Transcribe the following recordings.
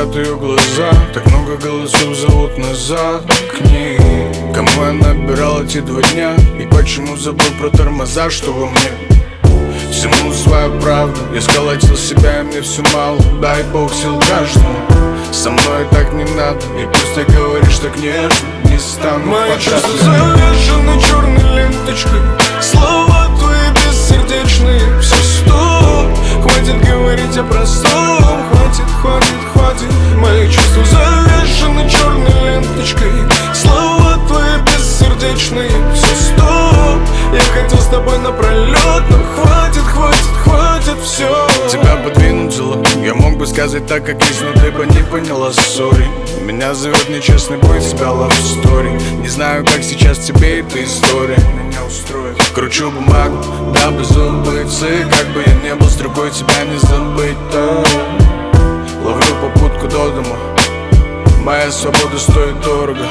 говорят ее глаза, так много голосов зовут назад к ней. Кому я набирал эти 2 дня, и почему забыл про тормоза, что во мне? Всему своя правда, я сколотил себя, и мне все мало. Дай бог сил каждому, со мной так не надо. И пусть ты говоришь так нежно, не стану. Мои чувства завешены черной ленточкой, слова твои бессердечные. Все стоп, хватит говорить о простом. Хватит, хватит, хватит. Мои чувства завешены черной ленточкой, слова твои бессердечные. Все стоп, я хотел с тобой напролет, но хватит, хватит, хватит, все. Тебя подвинутило, я мог бы сказать так, как есть, но ты бы не поняла, сори. Меня зовет нечестный бой, тебя love story. Не знаю, как сейчас тебе эта история меня устроит. Кручу бумагу, дабы забыться, и как бы я не был с другой, тебя не забыть. Ловлю попутку до дома, моя свобода стоит дорого.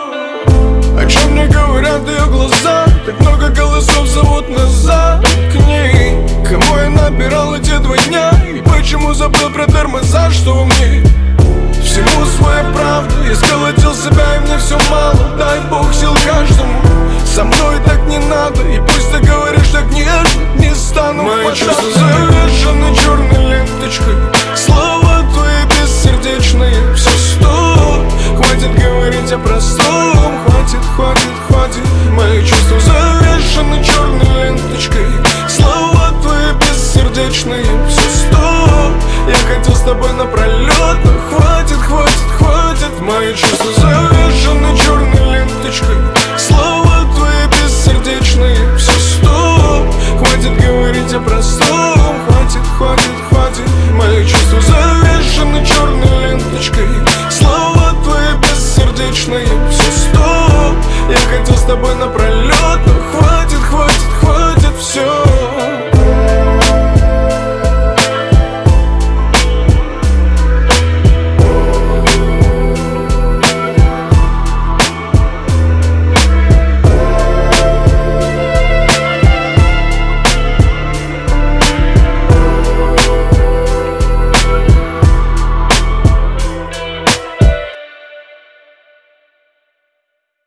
О чем мне говорят ее глаза, так много голосов зовут назад к ней. Кому я набирал эти 2 дня, и почему забыл про тормоза, что во мне? Всему своя правда, я сколотил себя, и мне все мало. Дай бог сил каждому, со мной так не надо. И пусть ты говоришь так нежно, не стану. Мои чувства завешены черной ленточкой, слова твои бессердечные. Все стоп, хватит говорить о простом. Хватит, хватит, хватит. Мои чувства завешены черной ленточкой, слова твои бессердечные. Все стоп, я хотел с тобой напролет, но хватит, хватит, хватит. Мои чувства завешены черной ленточкой, слова твои бессердечные. Все стоп, хватит говорить о простом. Хватит, хватит, хватит. Мои чувства завешены черной ленточкой, слова твои бессердечные. Все стоп, я хотел с тобой напролет.